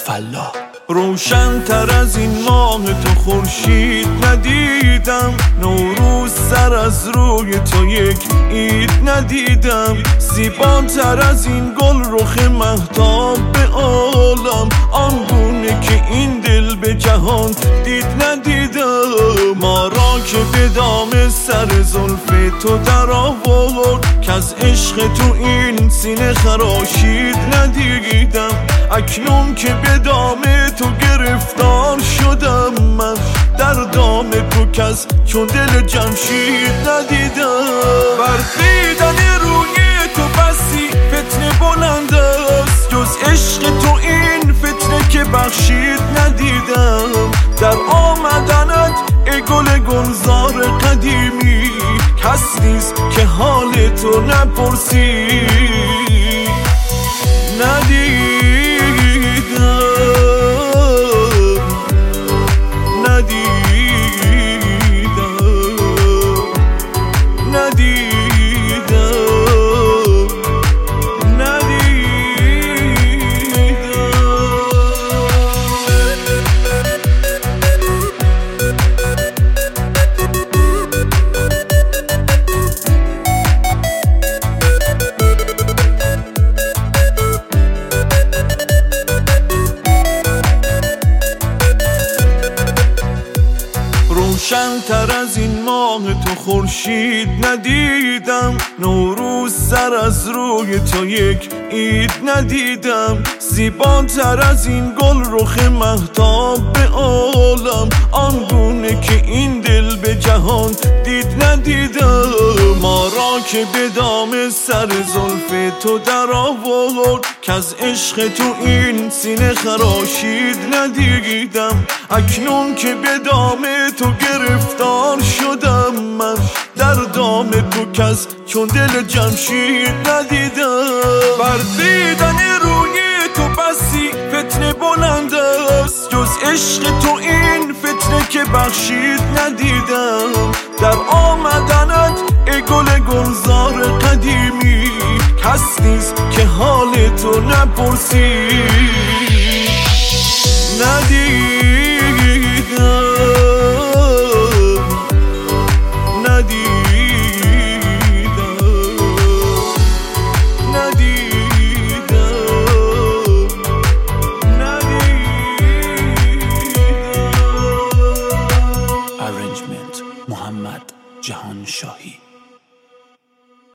فلاح. روشن تر از این ماه تو خورشید ندیدم، نوروز سر از روی تو یک عید ندیدم، زیباتر از این گل رخ مهتاب به عالم، آنگونه که این دل به جهان دید ندیدم. ما را که به دام سر زلف تو در آورد، که از عشق تو این سینه خراشید ندیدم، اکنون که به دام تو گرفتار شدم من، در دام تو کس چون دل جمشید ندیدم. برخیدن روی تو بسی فتنه بلند است، جز عشق تو این فتنه که بخشید ندیدم. در آمدنت ای گل گلزار قدیمی، کس نیست که حال تو نپرسی ندیدم. روشن تر از این ماه تو خورشید ندیدم، نوروز سر از روی تو یک عید ندیدم، زیباتر از این گل رخ مهتاب به عالم، آنگونه که این دل به جهان دید ندیدم. ما را که به دام سر زلف تو در آورد، که از عشق تو این سینه خراشید ندیدم، اکنون که به دام تو گرفتار شدم من، در دام تو کس چون دل جمشید ندیدم. بر دیدن روی تو بسی فتنه بلند است، جز عشق تو این فتنه که بخشید ندیدم. در آمدنت ای گل گلزار قدیمی، کس نیست که حال تو نپرسی ندیدم. محمد جهان شاهی.